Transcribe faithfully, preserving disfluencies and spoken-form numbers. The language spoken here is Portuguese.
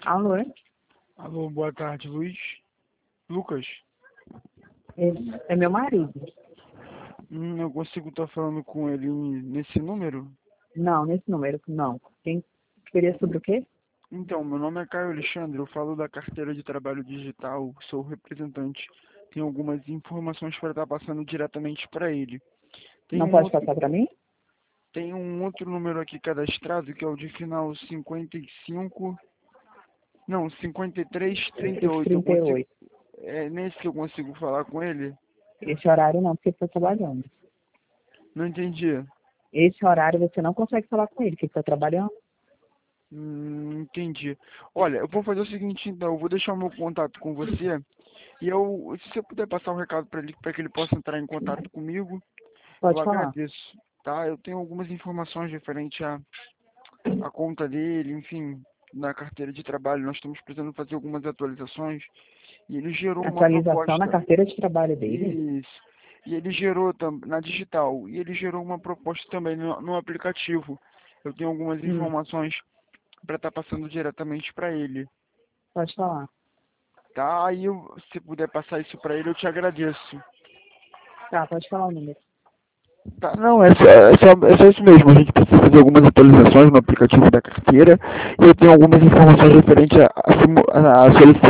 Alô, é? Alô, boa tarde, Luiz. Lucas. É, é meu marido. Hum, eu consigo estar falando com ele nesse número? Não, nesse número, não. Quem queria sobre o quê? Então, meu nome é Caio Alexandre, eu falo da carteira de trabalho digital, sou o representante. Tenho algumas informações para estar passando diretamente para ele. Tem Não um pode outro, passar para mim? tem um outro número aqui cadastrado, que é o de final cinquenta e cinco, não, cinquenta e três trinta e oito. Eu consigo, trinta e oito. é nesse que eu consigo falar com ele? Esse horário não, porque ele está trabalhando. Não entendi. Esse horário você não consegue falar com ele, porque ele está trabalhando. Hum, entendi. Olha, eu vou fazer o seguinte, então, eu vou deixar o meu contato com você e eu, se você puder passar um recado para ele, para que ele possa entrar em contato comigo, eu Pode falar. agradeço, tá? Eu tenho algumas informações referente à, à conta dele, enfim, na carteira de trabalho. Nós estamos precisando fazer algumas atualizações e ele gerou uma Atualização na proposta. carteira de trabalho dele? Isso. E ele gerou tam- na digital e ele gerou uma proposta também no, no aplicativo. Eu tenho algumas Hum, informações para estar passando diretamente para ele. pode falar. Tá, aí eu, se puder passar isso para ele, eu te agradeço. Tá, pode falar o número. Tá, não, é só, é só, é só isso mesmo. A gente precisa fazer algumas atualizações no aplicativo da carteira e eu tenho algumas informações referentes a, a, simu- a, a solicitação